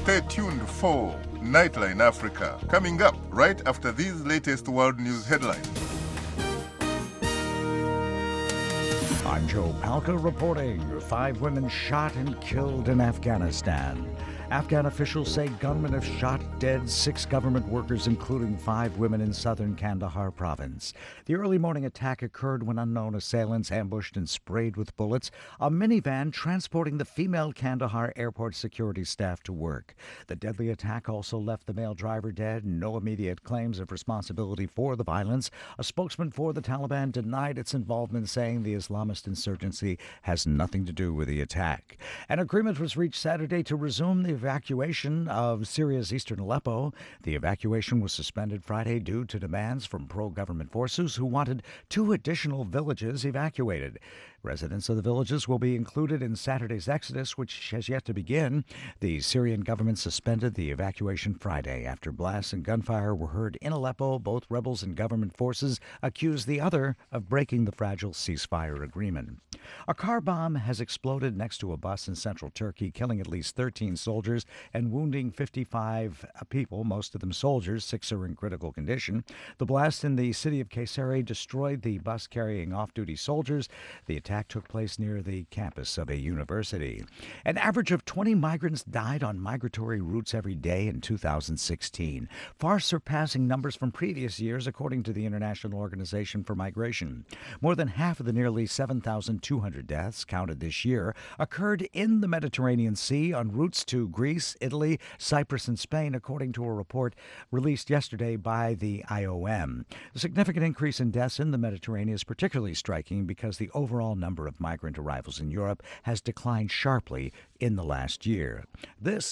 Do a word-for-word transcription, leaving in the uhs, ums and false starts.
Stay tuned for Nightline Africa, coming up right after these latest world news headlines. I'm Joe Palca reporting. Five women shot and killed in Afghanistan. Afghan officials say gunmen have shot dead six government workers, including five women in southern Kandahar province. The early morning attack occurred when unknown assailants ambushed and sprayed with bullets a minivan transporting the female Kandahar airport security staff to work. The deadly attack also left the male driver dead. No immediate claims of responsibility for the violence. A spokesman for the Taliban denied its involvement, saying the Islamist insurgency has nothing to do with the attack. An agreement was reached Saturday to resume the evacuation of Syria's eastern Aleppo. The evacuation was suspended Friday due to demands from pro-government forces who wanted two additional villages evacuated. Residents of the villages will be included in Saturday's exodus, which has yet to begin. The Syrian government suspended the evacuation Friday after blasts and gunfire were heard in Aleppo. Both rebels and government forces accused the other of breaking the fragile ceasefire agreement. A car bomb has exploded next to a bus in central Turkey, killing at least thirteen soldiers and wounding fifty-five people, most of them soldiers. Six are in critical condition. The blast in the city of Kayseri destroyed the bus carrying off-duty soldiers. The attack took place near the campus of a university. An average of twenty migrants died on migratory routes every day in two thousand sixteen, far surpassing numbers from previous years, according to the International Organization for Migration. More than half of the nearly seven thousand two hundred deaths counted this year occurred in the Mediterranean Sea on routes to Greece, Italy, Cyprus, and Spain, according to a report released yesterday by the I O M. The significant increase in deaths in the Mediterranean is particularly striking because the overall number of migrant arrivals in Europe has declined sharply in the last year. This